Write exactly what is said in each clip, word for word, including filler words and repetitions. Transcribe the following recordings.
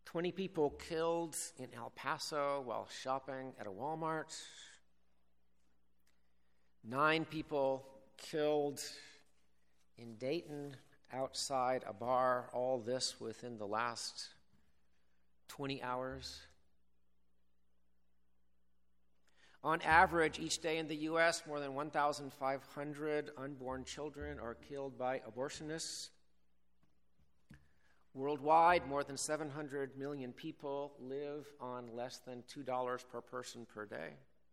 twenty people killed in El Paso while shopping at a Walmart. Nine people killed in Dayton outside a bar, all this within the last twenty hours. On average, each day in the U S, more than one thousand five hundred unborn children are killed by abortionists. Worldwide, more than seven hundred million people live on less than two dollars per person per day.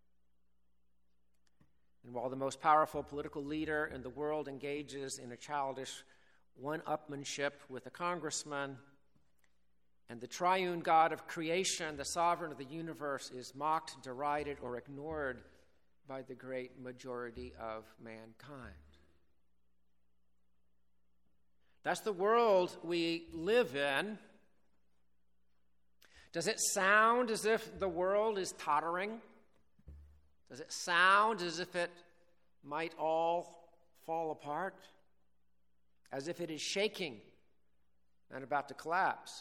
And while the most powerful political leader in the world engages in a childish one-upmanship with a congressman, and the triune God of creation, the sovereign of the universe, is mocked, derided, or ignored by the great majority of mankind. That's the world we live in. Does it sound as if the world is tottering? Does it sound as if it might all fall apart? As if it is shaking and about to collapse?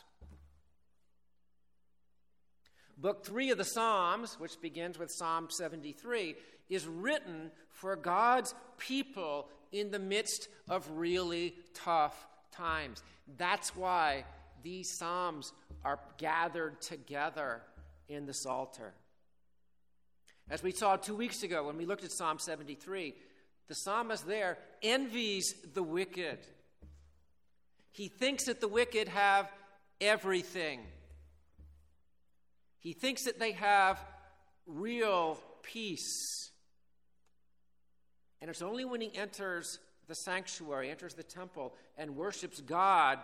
Book three of the Psalms, which begins with Psalm seventy-three, is written for God's people in the midst of really tough times. That's why these Psalms are gathered together in the Psalter. As we saw two weeks ago when we looked at Psalm seventy-three, the psalmist there envies the wicked. He thinks that the wicked have everything. He thinks that they have real peace. And it's only when he enters the sanctuary, enters the temple, and worships God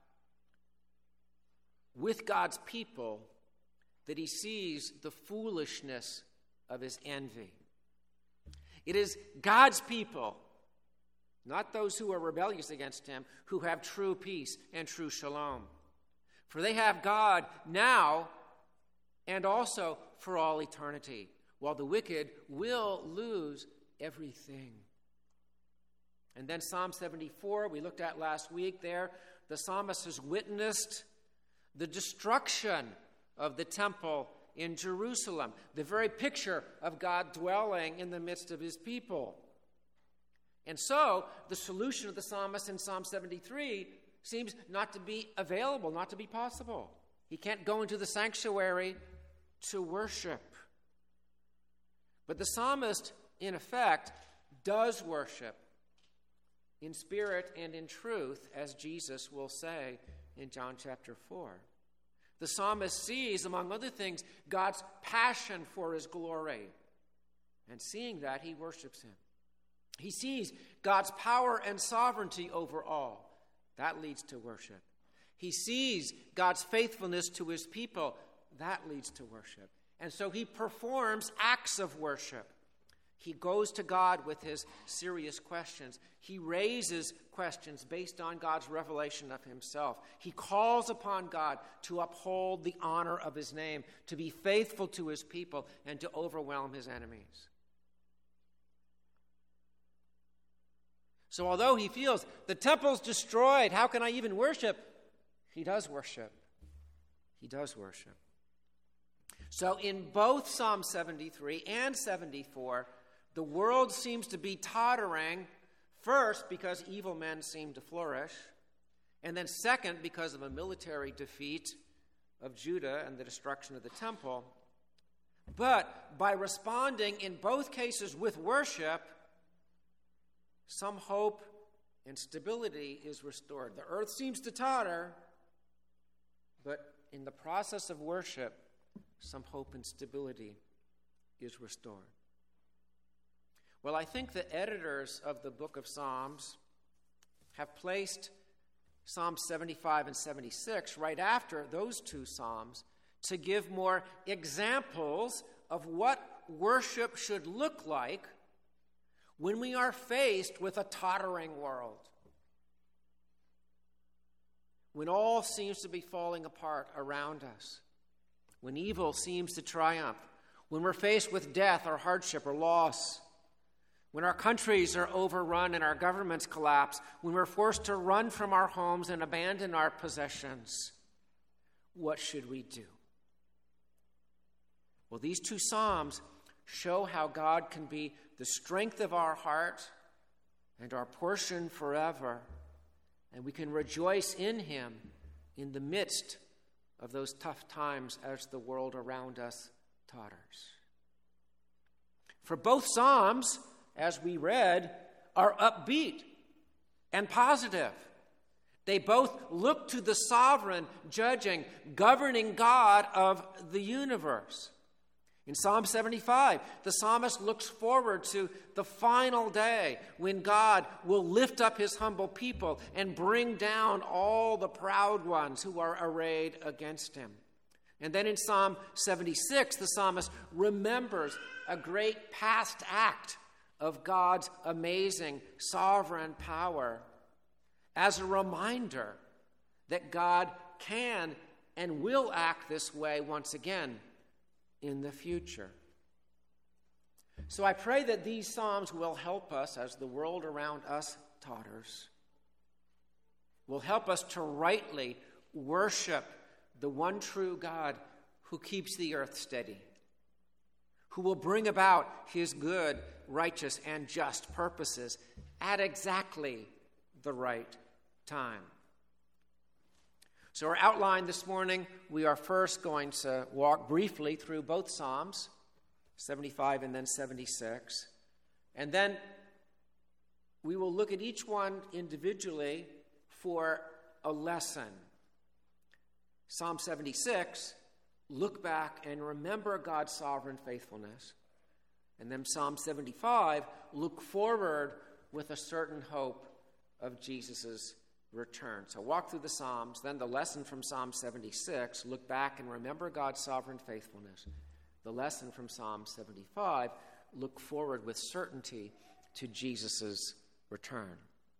with God's people that he sees the foolishness of his envy. It is God's people, not those who are rebellious against him, who have true peace and true shalom. For they have God now and also for all eternity, while the wicked will lose everything. And then Psalm seventy-four, we looked at last week there, the psalmist has witnessed the destruction of the temple in Jerusalem, the very picture of God dwelling in the midst of his people. And so, the solution of the psalmist in Psalm seventy-three seems not to be available, not to be possible. He can't go into the sanctuary to worship. But the psalmist, in effect, does worship in spirit and in truth, as Jesus will say in John chapter four. The psalmist sees, among other things, God's passion for his glory. And seeing that, he worships him. He sees God's power and sovereignty over all. That leads to worship. He sees God's faithfulness to his people. That leads to worship. And so he performs acts of worship. He goes to God with his serious questions. He raises questions based on God's revelation of himself. He calls upon God to uphold the honor of his name, to be faithful to his people, and to overwhelm his enemies. So although he feels the temple's destroyed, how can I even worship? He does worship. He does worship. So in both Psalm seventy-three and seventy-four, the world seems to be tottering, first because evil men seem to flourish, and then second because of a military defeat of Judah and the destruction of the temple. But by responding in both cases with worship, some hope and stability is restored. The earth seems to totter, but in the process of worship, some hope and stability is restored. Well, I think the editors of the book of Psalms have placed Psalms seventy-five and seventy-six right after those two Psalms to give more examples of what worship should look like when we are faced with a tottering world, when all seems to be falling apart around us, when evil seems to triumph, when we're faced with death or hardship or loss, when our countries are overrun and our governments collapse, when we're forced to run from our homes and abandon our possessions, what should we do? Well, these two Psalms show how God can be the strength of our heart and our portion forever, and we can rejoice in him in the midst of those tough times as the world around us totters. For both Psalms, as we read, are upbeat and positive. They both look to the sovereign, judging, governing God of the universe. In Psalm seventy-five, the psalmist looks forward to the final day when God will lift up his humble people and bring down all the proud ones who are arrayed against him. And then in Psalm seventy-six, the psalmist remembers a great past act of God's amazing sovereign power as a reminder that God can and will act this way once again in the future. So I pray that these Psalms will help us as the world around us totters, will help us to rightly worship the one true God who keeps the earth steady, who will bring about his good, righteous, and just purposes at exactly the right time. So our outline this morning, we are first going to walk briefly through both Psalms, seventy-five and then seventy-six. And then we will look at each one individually for a lesson. Psalm seventy-six, look back and remember God's sovereign faithfulness. And then Psalm seventy-five, look forward with a certain hope of Jesus' return. So walk through the Psalms, then the lesson from Psalm seventy-six, look back and remember God's sovereign faithfulness. The lesson from Psalm seventy-five, look forward with certainty to Jesus' return.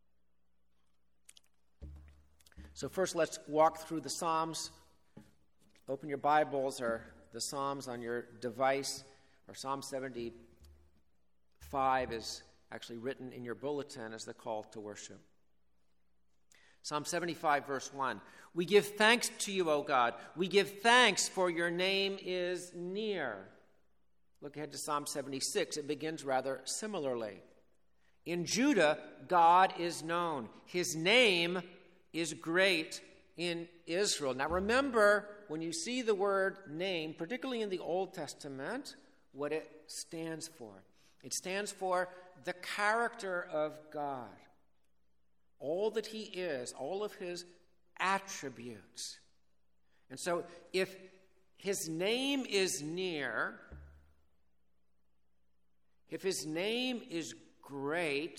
So first let's walk through the Psalms. Open your Bibles or the Psalms on your device, or Psalm seventy-five is actually written in your bulletin as the call to worship. Psalm seventy-five, verse one. We give thanks to you, O God. We give thanks, for your name is near. Look ahead to Psalm seventy-six. It begins rather similarly. In Judah, God is known. His name is great in Israel. Now remember, when you see the word name, particularly in the Old Testament, what it stands for. It stands for the character of God. All that he is, all of his attributes. And so if his name is near, if his name is great,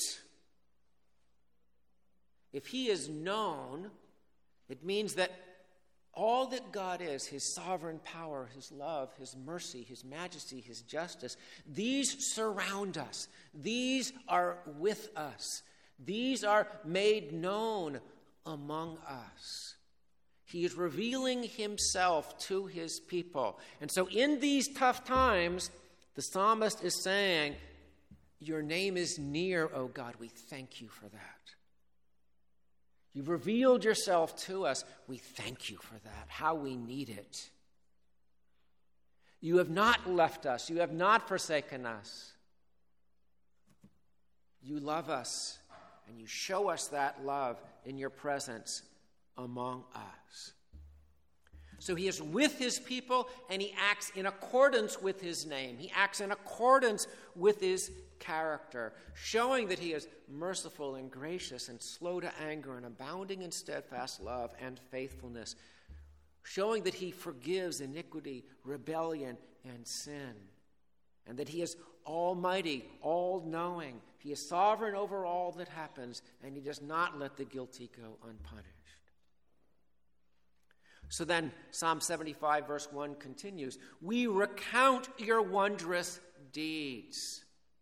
if he is known, it means that all that God is, his sovereign power, his love, his mercy, his majesty, his justice, these surround us. These are with us. These are made known among us. He is revealing himself to his people. And so in these tough times, the psalmist is saying, your name is near, O God. We thank you for that. You've revealed yourself to us. We thank you for that. How we need it. You have not left us. You have not forsaken us. You love us. And you show us that love in your presence among us. So he is with his people, and he acts in accordance with his name. He acts in accordance with his character, showing that he is merciful and gracious and slow to anger and abounding in steadfast love and faithfulness, showing that he forgives iniquity, rebellion, and sin, and that he is almighty, all-knowing. He is sovereign over all that happens, and he does not let the guilty go unpunished. So then, Psalm seventy-five, verse one continues, we recount your wondrous deeds.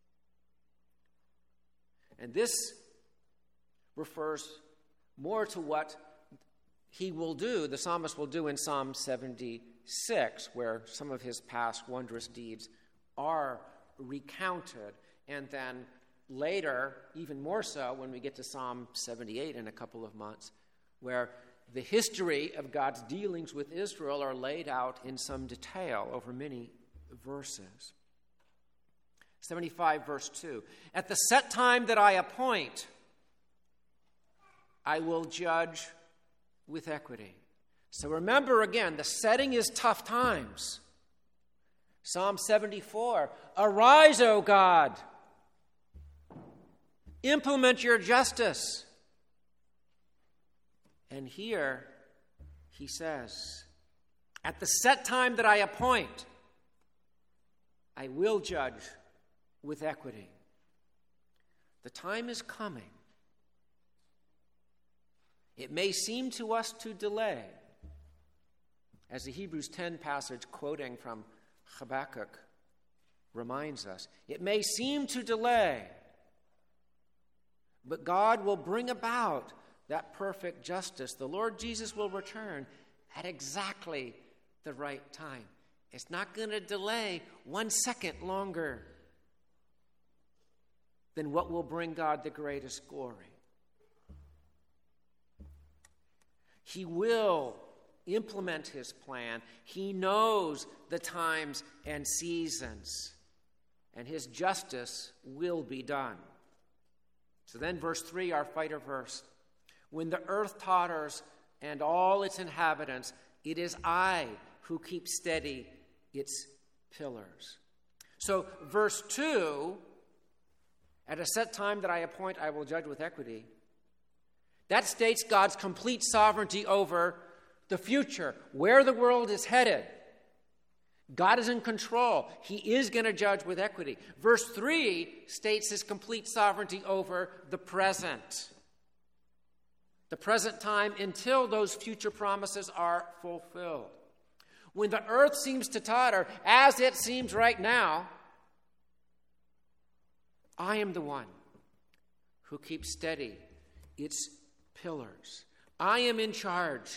And this refers more to what he will do, the psalmist will do in Psalm seventy-six, where some of his past wondrous deeds are recounted. And then later, even more so, when we get to Psalm seventy-eight in a couple of months, where the history of God's dealings with Israel are laid out in some detail over many verses. seventy-five, verse two. At the set time that I appoint, I will judge with equity. So remember again, the setting is tough times. Psalm seventy-four, arise, O God. Implement your justice. And here he says, at the set time that I appoint, I will judge with equity. The time is coming. It may seem to us to delay, as the Hebrews ten passage quoting from Habakkuk reminds us. It may seem to delay, but God will bring about that perfect justice. The Lord Jesus will return at exactly the right time. It's not going to delay one second longer than what will bring God the greatest glory. He will implement his plan. He knows the times and seasons, and his justice will be done. So then verse three, our fighter verse. When the earth totters and all its inhabitants, it is I who keep steady its pillars. So verse two, at a set time that I appoint, I will judge with equity. That states God's complete sovereignty over the future, where the world is headed. God is in control. He is going to judge with equity. Verse three states his complete sovereignty over the present. The present time until those future promises are fulfilled. When the earth seems to totter, as it seems right now, I am the one who keeps steady its pillars. I am in charge,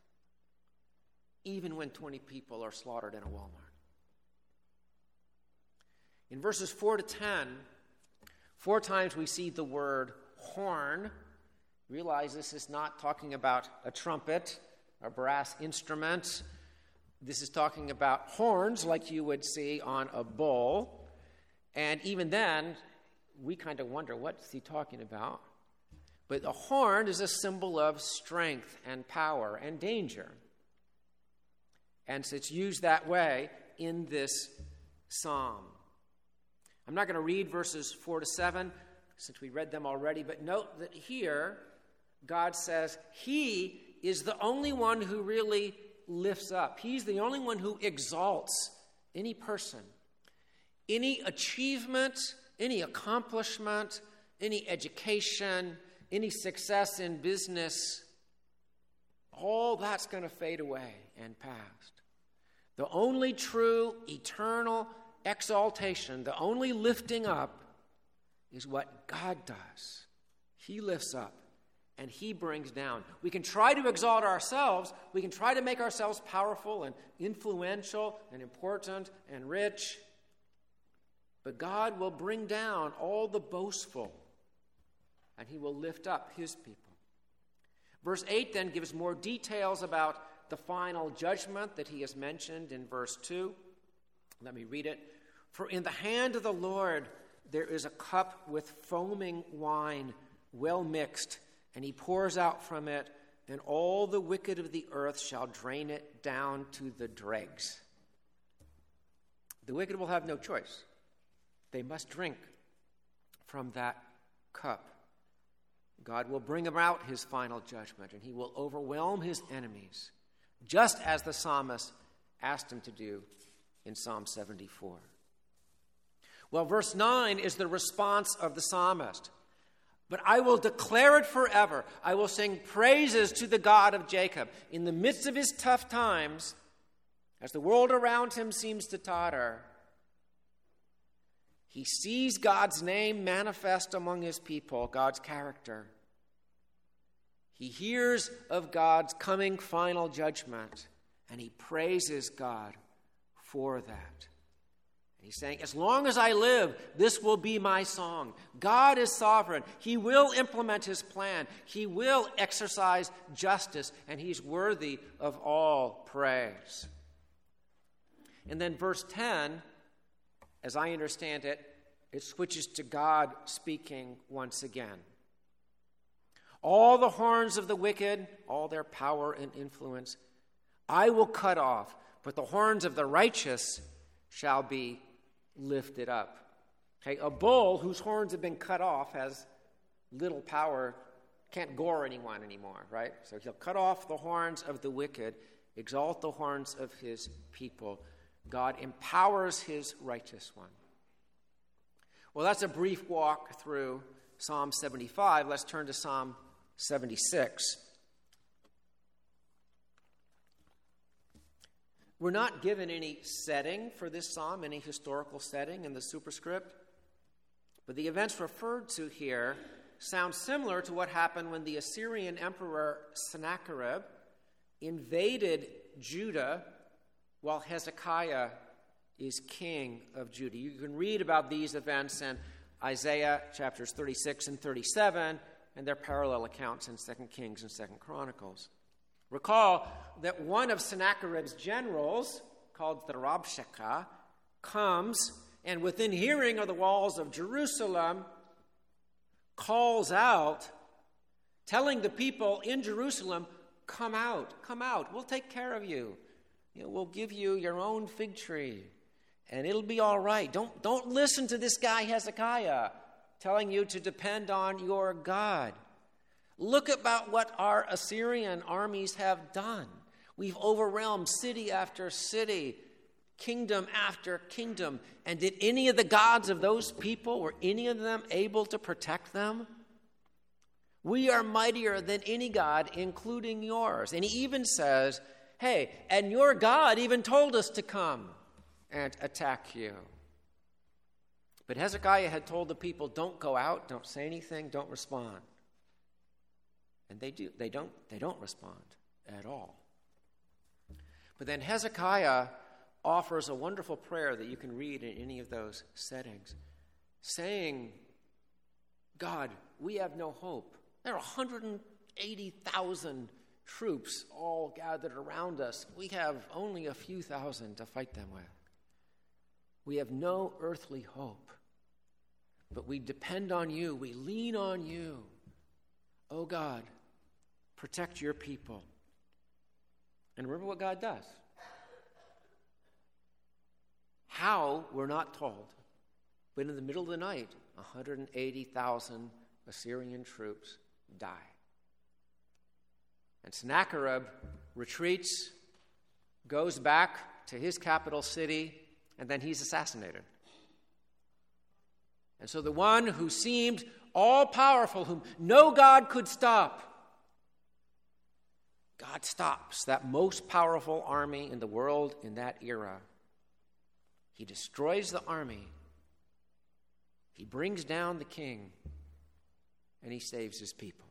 even when twenty people are slaughtered in a Walmart. In verses four to ten, four times we see the word horn. Realize this is not talking about a trumpet, a brass instrument. This is talking about horns like you would see on a bull. And even then, we kind of wonder, what's he talking about? But the horn is a symbol of strength and power and danger. And so it's used that way in this psalm. I'm not going to read verses four to seven, since we read them already, but note that here God says he is the only one who really lifts up. He's the only one who exalts any person. Any achievement, any accomplishment, any education, any success in business, all that's going to fade away and past. The only true, eternal exaltation, the only lifting up, is what God does. He lifts up and he brings down. We can try to exalt ourselves. We can try to make ourselves powerful and influential and important and rich. But God will bring down all the boastful, and he will lift up his people. Verse eight then gives more details about the final judgment that he has mentioned in verse two. Let me read it. For in the hand of the Lord there is a cup with foaming wine, well mixed, and he pours out from it, and all the wicked of the earth shall drain it down to the dregs. The wicked will have no choice. They must drink from that cup. God will bring about his final judgment, and he will overwhelm his enemies, just as the psalmist asked him to do in Psalm seventy-four. Well, verse nine is the response of the psalmist. But I will declare it forever. I will sing praises to the God of Jacob. In the midst of his tough times, as the world around him seems to totter, he sees God's name manifest among his people, God's character. He hears of God's coming final judgment, and he praises God for that. He's saying, as long as I live, this will be my song. God is sovereign. He will implement his plan. He will exercise justice, and he's worthy of all praise. And then verse ten, as I understand it, it switches to God speaking once again. All the horns of the wicked, all their power and influence, I will cut off, but the horns of the righteous shall be lifted up. Okay, a bull whose horns have been cut off has little power, can't gore anyone anymore, right? So he'll cut off the horns of the wicked, exalt the horns of his people. God empowers his righteous one. Well, that's a brief walk through Psalm seventy-five. Let's turn to Psalm seventy-six. We're not given any setting for this psalm, any historical setting in the superscript, but the events referred to here sound similar to what happened when the Assyrian emperor Sennacherib invaded Judah while Hezekiah is king of Judah. You can read about these events in Isaiah chapters thirty-six and thirty-seven, and their parallel accounts in Second Kings and Second Chronicles. Recall that one of Sennacherib's generals, called the Rabshakeh, comes and within hearing of the walls of Jerusalem calls out, telling the people in Jerusalem, come out, come out, we'll take care of you. You know, we'll give you your own fig tree, and it'll be all right. Don't, don't listen to this guy Hezekiah telling you to depend on your God. Look about what our Assyrian armies have done. We've overwhelmed city after city, kingdom after kingdom. And did any of the gods of those people, were any of them able to protect them? We are mightier than any god, including yours. And he even says, hey, and your God even told us to come and attack you. But Hezekiah had told the people, don't go out, don't say anything, don't respond. And they do. They don't, they don't respond at all. But then Hezekiah offers a wonderful prayer that you can read in any of those settings, saying, God, we have no hope. There are one hundred eighty thousand troops all gathered around us. We have only a few thousand to fight them with. We have no earthly hope. But we depend on you. We lean on you. Oh God, protect your people. And remember what God does. How, we're not told. But in the middle of the night, one hundred eighty thousand Assyrian troops die. And Sennacherib retreats, goes back to his capital city, and then he's assassinated. And so the one who seemed all-powerful, whom no God could stop, God stops that most powerful army in the world in that era. He destroys the army. He brings down the king, and he saves his people.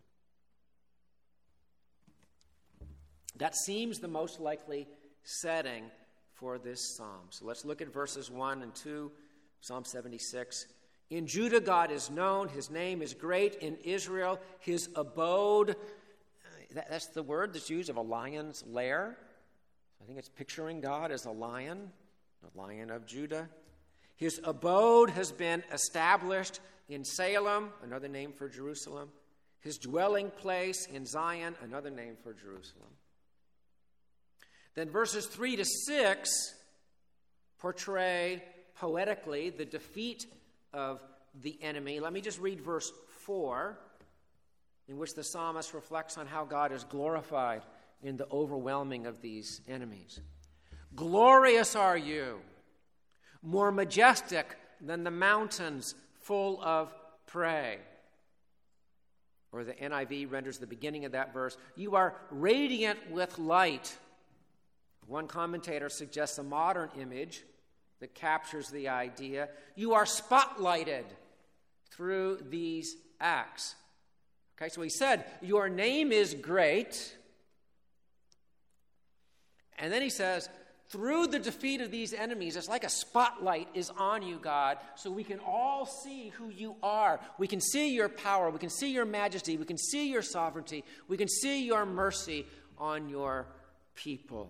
That seems the most likely setting for this psalm. So let's look at verses one and two, Psalm seventy-six. In Judah, God is known. His name is great. In Israel, his abode. That's the word that's used of a lion's lair. I think it's picturing God as a lion, the lion of Judah. His abode has been established in Salem, another name for Jerusalem. His dwelling place in Zion, another name for Jerusalem. Then verses three to six portray poetically the defeat of the enemy. Let me just read verse four, in which the psalmist reflects on how God is glorified in the overwhelming of these enemies. Glorious are you, more majestic than the mountains full of prey. Or the N I V renders the beginning of that verse, you are radiant with light. One commentator suggests a modern image that captures the idea. You are spotlighted through these acts. Okay, so he said, your name is great. And then he says, through the defeat of these enemies, it's like a spotlight is on you, God, so we can all see who you are. We can see your power. We can see your majesty. We can see your sovereignty. We can see your mercy on your people.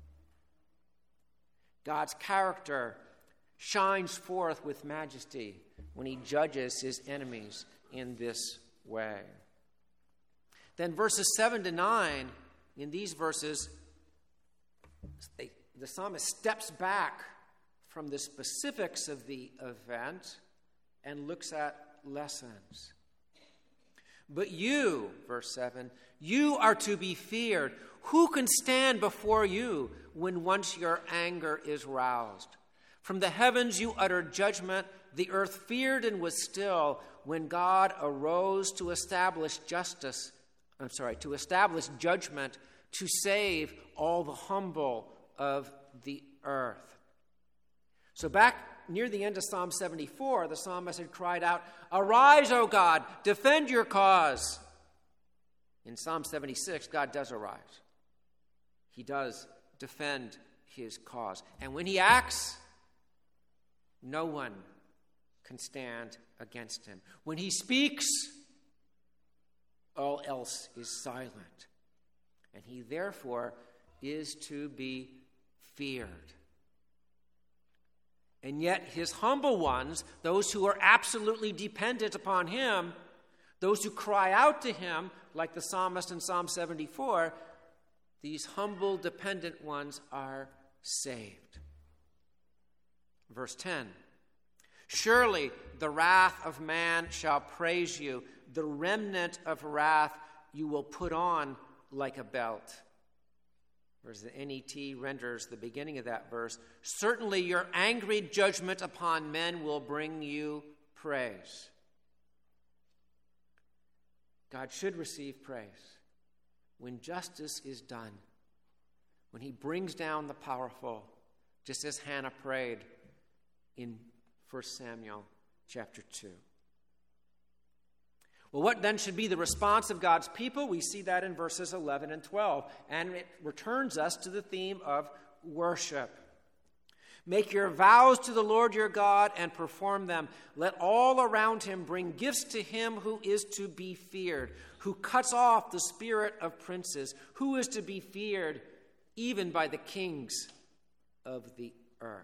God's character shines forth with majesty when he judges his enemies in this way. Then verses seven to nine, in these verses, they, the psalmist steps back from the specifics of the event and looks at lessons. But you, verse seven, you are to be feared. Who can stand before you when once your anger is roused? From the heavens you uttered judgment. The earth feared and was still when God arose to establish justice. I'm sorry, to establish judgment, to save all the humble of the earth. So back near the end of Psalm seventy-four, the psalmist had cried out, "Arise, O God, defend your cause." In Psalm seventy-six, God does arise. He does defend his cause. And when he acts, no one can stand against him. When he speaks, all else is silent. And he therefore is to be feared. And yet his humble ones, those who are absolutely dependent upon him, those who cry out to him, like the psalmist in Psalm seventy-four, these humble, dependent ones are saved. Verse ten, surely the wrath of man shall praise you. The remnant of wrath you will put on like a belt. Whereas the N E T renders the beginning of that verse, certainly your angry judgment upon men will bring you praise. God should receive praise when justice is done, when he brings down the powerful, just as Hannah prayed in First Samuel chapter two. Well, what then should be the response of God's people? We see that in verses eleven and twelve, and it returns us to the theme of worship. Make your vows to the Lord your God and perform them. Let all around him bring gifts to him who is to be feared, who cuts off the spirit of princes, who is to be feared even by the kings of the earth.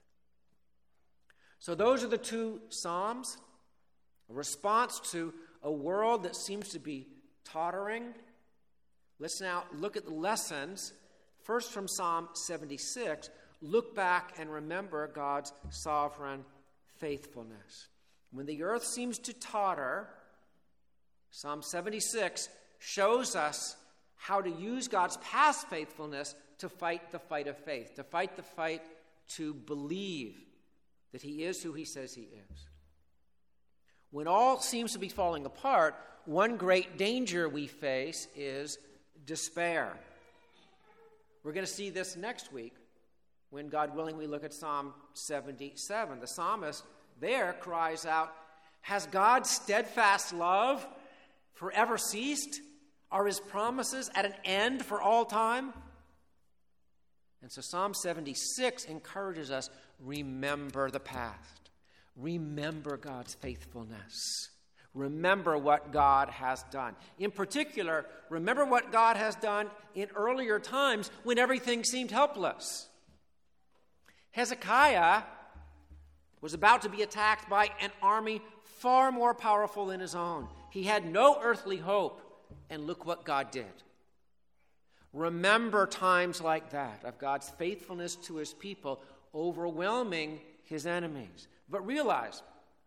So those are the two psalms, a response to a world that seems to be tottering. Let's now look at the lessons. First from Psalm seventy-six, look back and remember God's sovereign faithfulness. When the earth seems to totter, Psalm seventy-six shows us how to use God's past faithfulness to fight the fight of faith, to fight the fight to believe that he is who he says he is. When all seems to be falling apart, one great danger we face is despair. We're going to see this next week when, God willing, we look at Psalm seventy-seven. The psalmist there cries out, has God's steadfast love forever ceased? Are his promises at an end for all time? And so Psalm seventy-six encourages us, remember the past. Remember God's faithfulness. Remember what God has done. In particular, remember what God has done in earlier times when everything seemed helpless. Hezekiah was about to be attacked by an army far more powerful than his own. He had no earthly hope, and look what God did. Remember times like that of God's faithfulness to his people, overwhelming his enemies. But realize,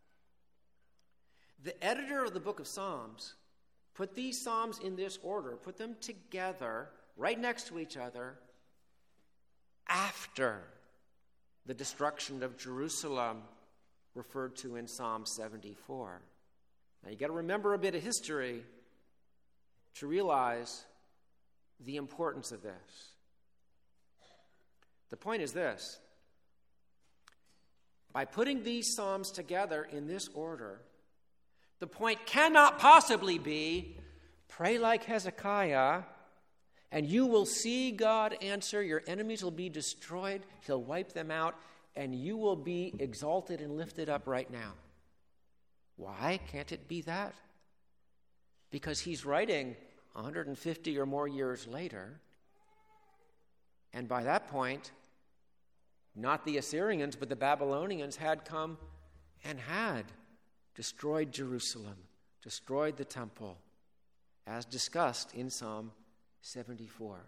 the editor of the book of Psalms put these Psalms in this order, put them together, right next to each other, after the destruction of Jerusalem, referred to in Psalm seventy-four. Now you've got to remember a bit of history to realize the importance of this. The point is this. By putting these Psalms together in this order, the point cannot possibly be, pray like Hezekiah And you will see God answer. Your enemies will be destroyed. He'll wipe them out. And you will be exalted and lifted up right now. Why can't it be that? Because he's writing one hundred fifty or more years later. And by that point, not the Assyrians, but the Babylonians had come and had destroyed Jerusalem, destroyed the temple, as discussed in Psalm seventy-four.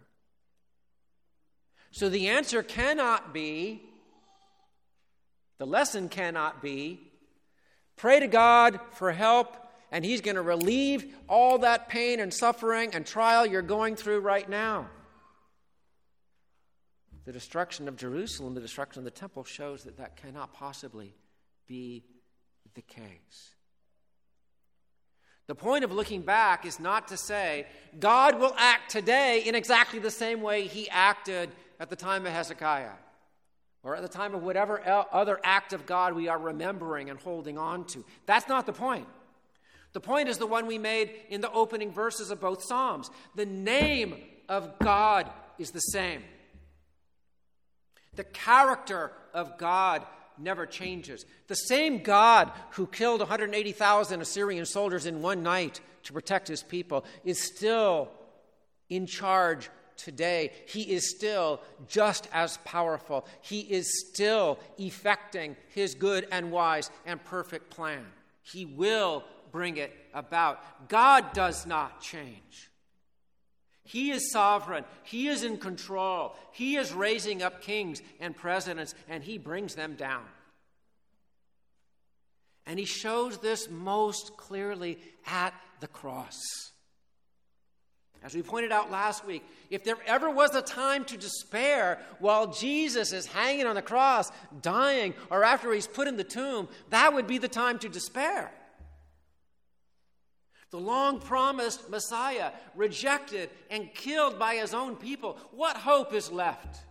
So the answer cannot be, the lesson cannot be, pray to God for help, and he's going to relieve all that pain and suffering and trial you're going through right now. The destruction of Jerusalem, the destruction of the temple, shows that that cannot possibly be the case. The point of looking back is not to say God will act today in exactly the same way he acted at the time of Hezekiah or at the time of whatever other act of God we are remembering and holding on to. That's not the point. The point is the one we made in the opening verses of both Psalms. The name of God is the same. The character of God never changes. The same God who killed one hundred eighty thousand Assyrian soldiers in one night to protect his people is still in charge today. He is still just as powerful. He is still effecting his good and wise and perfect plan. He will bring it about. God does not change. He is sovereign. He is in control. He is raising up kings and presidents, and he brings them down. And he shows this most clearly at the cross. As we pointed out last week, if there ever was a time to despair while Jesus is hanging on the cross, dying, or after he's put in the tomb, that would be the time to despair. The long-promised Messiah, rejected and killed by his own people. What hope is left?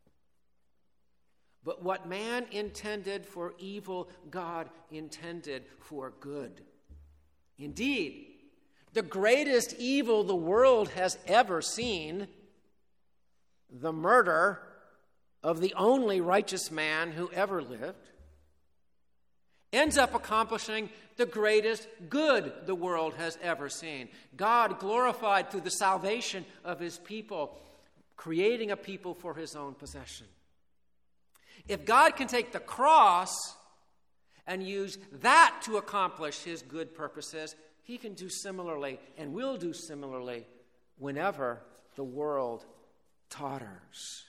But what man intended for evil, God intended for good. Indeed, the greatest evil the world has ever seen, the murder of the only righteous man who ever lived, ends up accomplishing the greatest good the world has ever seen. God glorified through the salvation of his people, creating a people for his own possession. If God can take the cross and use that to accomplish his good purposes, he can do similarly and will do similarly whenever the world totters.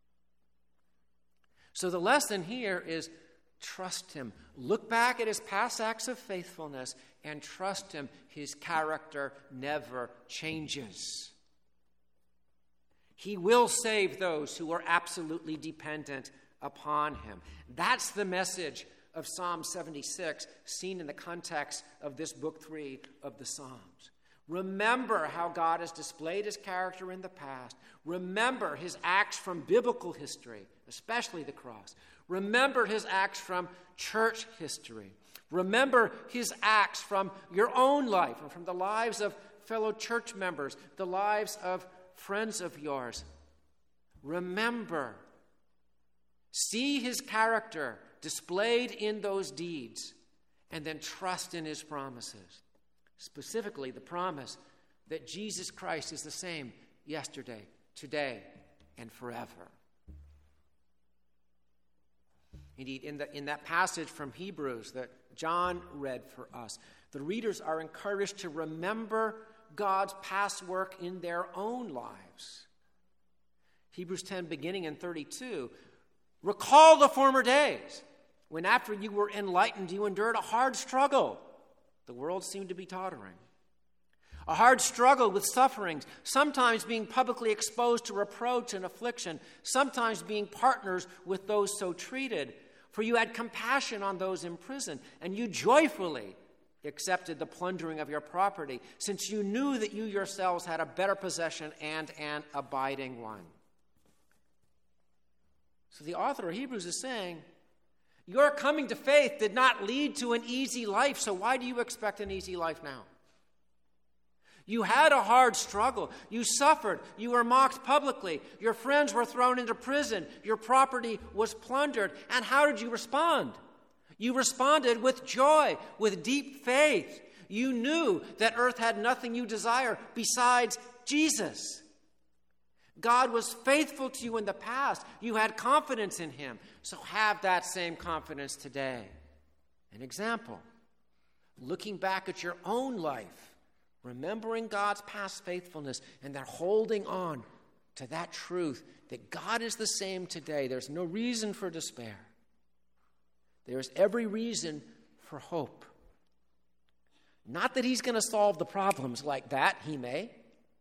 So the lesson here is trust him. Look back at his past acts of faithfulness and trust him. His character never changes. He will save those who are absolutely dependent upon him. That's the message of Psalm seventy-six, seen in the context of this book three of the Psalms. Remember how God has displayed his character in the past. Remember his acts from biblical history, especially the cross. Remember his acts from church history. Remember his acts from your own life and from the lives of fellow church members, the lives of friends of yours. Remember. See his character displayed in those deeds, and then trust in his promises. Specifically, the promise that Jesus Christ is the same yesterday, today, and forever. Indeed, in, the, in that passage from Hebrews that John read for us, the readers are encouraged to remember God's past work in their own lives. Hebrews ten, beginning in thirty-two, recall the former days when after you were enlightened, you endured a hard struggle. The world seemed to be tottering. A hard struggle with sufferings, sometimes being publicly exposed to reproach and affliction, sometimes being partners with those so treated. For you had compassion on those in prison, and you joyfully accepted the plundering of your property, since you knew that you yourselves had a better possession and an abiding one. So the author of Hebrews is saying, your coming to faith did not lead to an easy life, so why do you expect an easy life now? You had a hard struggle. You suffered. You were mocked publicly. Your friends were thrown into prison. Your property was plundered. And how did you respond? You responded with joy, with deep faith. You knew that earth had nothing you desire besides Jesus. God was faithful to you in the past. You had confidence in him. So have that same confidence today. An example, looking back at your own life, remembering God's past faithfulness, and then holding on to that truth that God is the same today. There's no reason for despair. There's every reason for hope. Not that he's going to solve the problems like that, he may.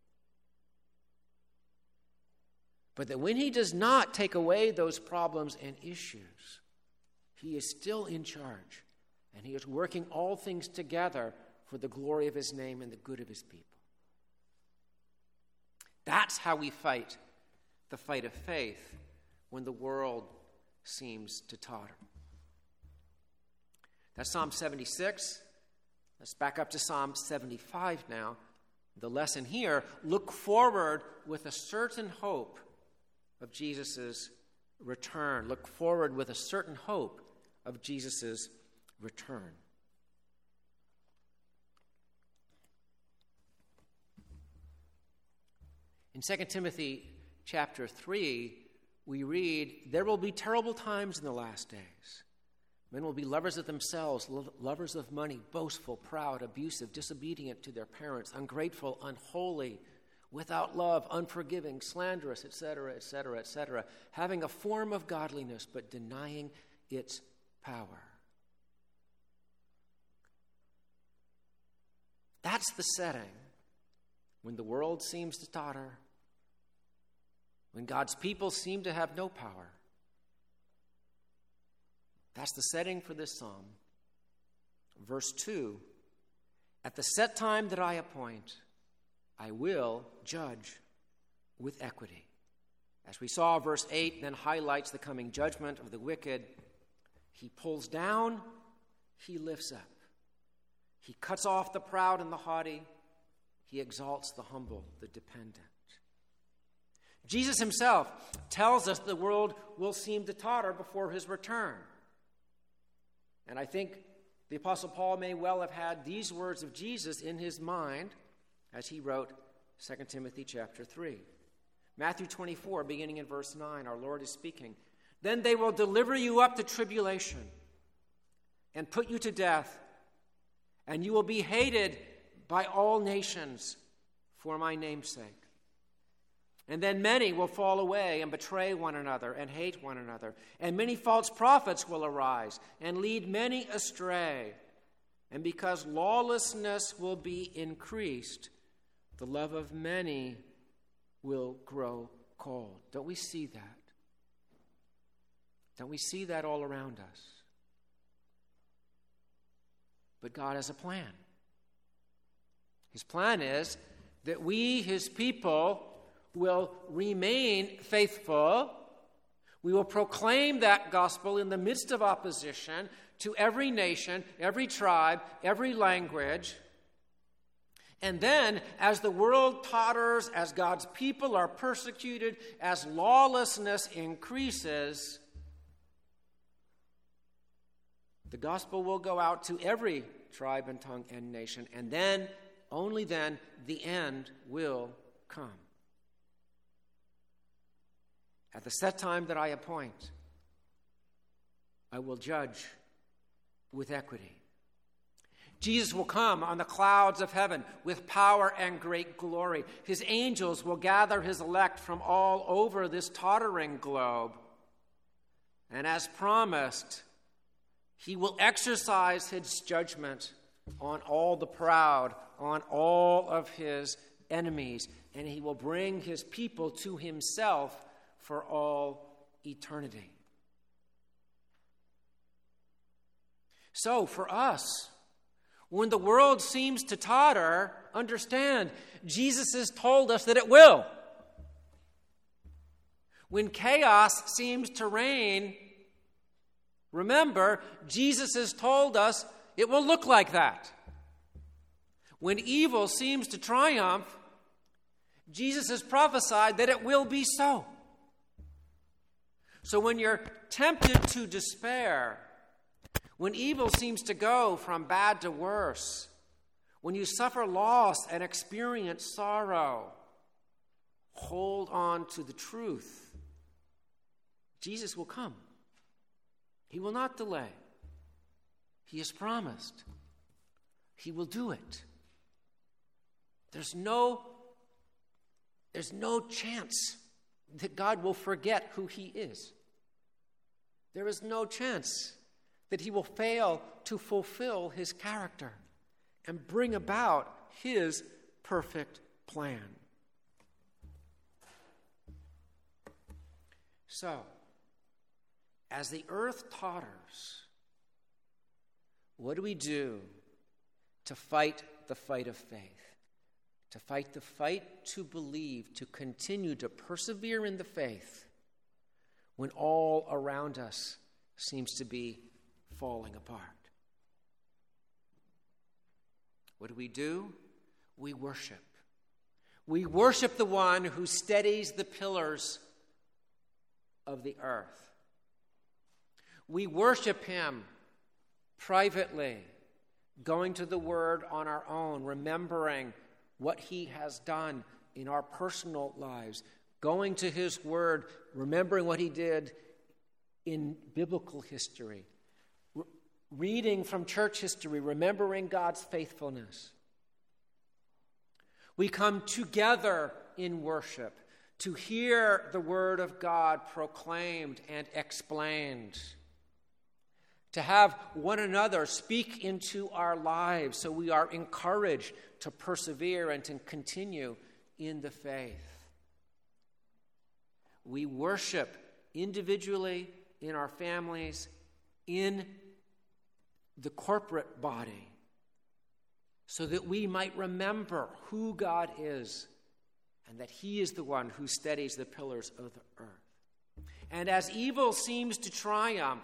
But that when he does not take away those problems and issues, he is still in charge. And he is working all things together for the glory of his name and the good of his people. That's how we fight the fight of faith when the world seems to totter. That's Psalm seventy-six. Let's back up to Psalm seventy-five now. The lesson here, look forward with a certain hope of Jesus' return. Look forward with a certain hope of Jesus' return. In Second Timothy chapter three, we read, there will be terrible times in the last days. Men will be lovers of themselves, lo- lovers of money, boastful, proud, abusive, disobedient to their parents, ungrateful, unholy, without love, unforgiving, slanderous, et cetera, et cetera, et cetera, having a form of godliness but denying its power. That's the setting when the world seems to totter, when God's people seem to have no power. That's the setting for this psalm. Verse two, at the set time that I appoint, I will judge with equity. As we saw, verse eight then highlights the coming judgment of the wicked. He pulls down, he lifts up. He cuts off the proud and the haughty. He exalts the humble, the dependent. Jesus himself tells us the world will seem to totter before his return. And I think the Apostle Paul may well have had these words of Jesus in his mind as he wrote Second Timothy chapter three. Matthew twenty-four, beginning in verse nine, our Lord is speaking. Then they will deliver you up to tribulation and put you to death, and you will be hated by all nations for my name's sake. And then many will fall away and betray one another and hate one another. And many false prophets will arise and lead many astray. And because lawlessness will be increased, the love of many will grow cold. Don't we see that? Don't we see that all around us? But God has a plan. His plan is that we, his people, will remain faithful. We will proclaim that gospel in the midst of opposition to every nation, every tribe, every language. And then, as the world totters, as God's people are persecuted, as lawlessness increases, the gospel will go out to every tribe and tongue and nation, and then, only then, the end will come. At the set time that I appoint, I will judge with equity. Jesus will come on the clouds of heaven with power and great glory. His angels will gather his elect from all over this tottering globe. And as promised, he will exercise his judgment on all the proud, on all of his enemies, and he will bring his people to himself for all eternity. So for us, when the world seems to totter, understand, Jesus has told us that it will. When chaos seems to reign, remember, Jesus has told us it will look like that. When evil seems to triumph, Jesus has prophesied that it will be so. So when you're tempted to despair, when evil seems to go from bad to worse, when you suffer loss and experience sorrow, hold on to the truth. Jesus will come. He will not delay. He has promised. He will do it. There's no, there's no chance that God will forget who he is. There is no chance that he will fail to fulfill his character and bring about his perfect plan. So, as the earth totters, what do we do to fight the fight of faith? To fight the fight to believe, to continue to persevere in the faith when all around us seems to be falling apart. What do we do? We worship. We worship the one who steadies the pillars of the earth. We worship him privately, going to the Word on our own, remembering what he has done in our personal lives, going to his Word, remembering what he did in biblical history, re- reading from church history, remembering God's faithfulness. We come together in worship to hear the Word of God proclaimed and explained, to have one another speak into our lives so we are encouraged to persevere and to continue in the faith. We worship individually, in our families, in the corporate body, so that we might remember who God is and that he is the one who steadies the pillars of the earth. And as evil seems to triumph,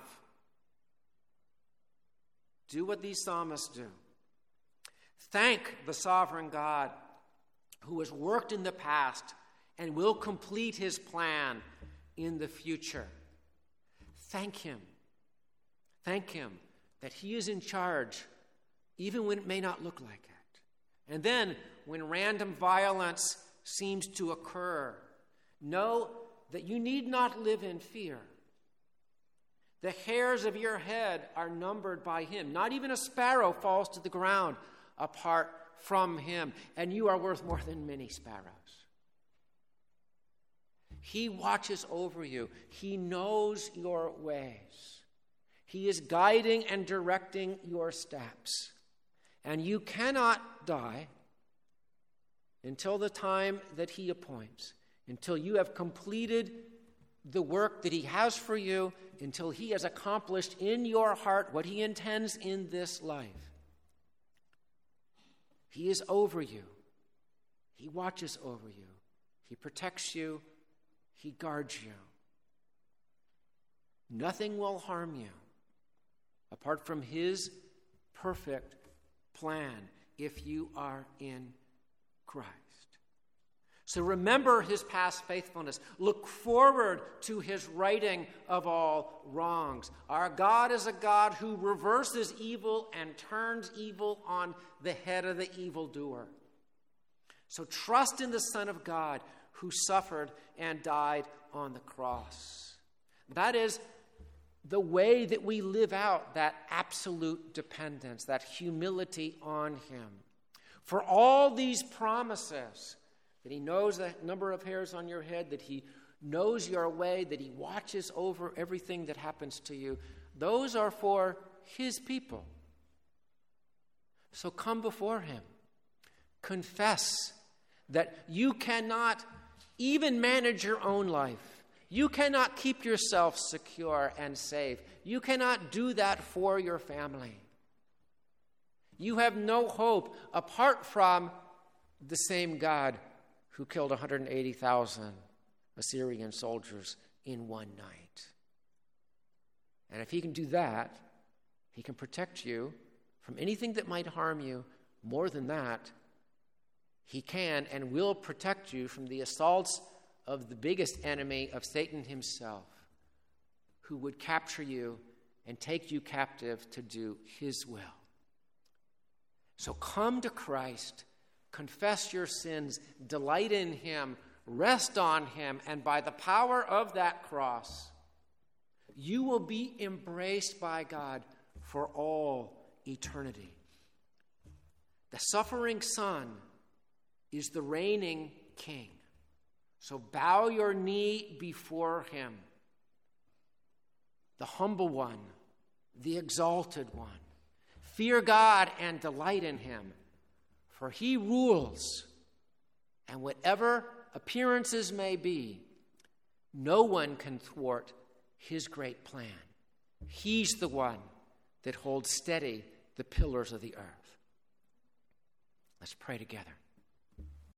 do what these psalmists do. Thank the sovereign God who has worked in the past and will complete his plan in the future. Thank him. Thank him that he is in charge, even when it may not look like it. And then, when random violence seems to occur, know that you need not live in fear. The hairs of your head are numbered by him. Not even a sparrow falls to the ground apart from him, and you are worth more than many sparrows. He watches over you. He knows your ways. He is guiding and directing your steps. And you cannot die until the time that he appoints, until you have completed the work that he has for you, until he has accomplished in your heart what he intends in this life. He is over you. He watches over you. He protects you. He guards you. Nothing will harm you apart from his perfect plan if you are in Christ. So remember his past faithfulness. Look forward to his righting of all wrongs. Our God is a God who reverses evil and turns evil on the head of the evildoer. So trust in the Son of God who suffered and died on the cross. That is the way that we live out that absolute dependence, that humility on him. For all these promises, that he knows the number of hairs on your head, that he knows your way, that he watches over everything that happens to you, those are for his people. So come before him. Confess that you cannot even manage your own life. You cannot keep yourself secure and safe. You cannot do that for your family. You have no hope apart from the same God who killed one hundred eighty thousand Assyrian soldiers in one night. And if he can do that, he can protect you from anything that might harm you More than that, he can and will protect you from the assaults of the biggest enemy of Satan himself, who would capture you and take you captive to do his will. So come to Christ, confess your sins, delight in him, rest on him, and by the power of that cross, you will be embraced by God for all eternity. The suffering Son is the reigning King. So bow your knee before him, the humble one, the exalted one. Fear God and delight in him, for he rules, and whatever appearances may be, no one can thwart his great plan. He's the one that holds steady the pillars of the earth. Let's pray together.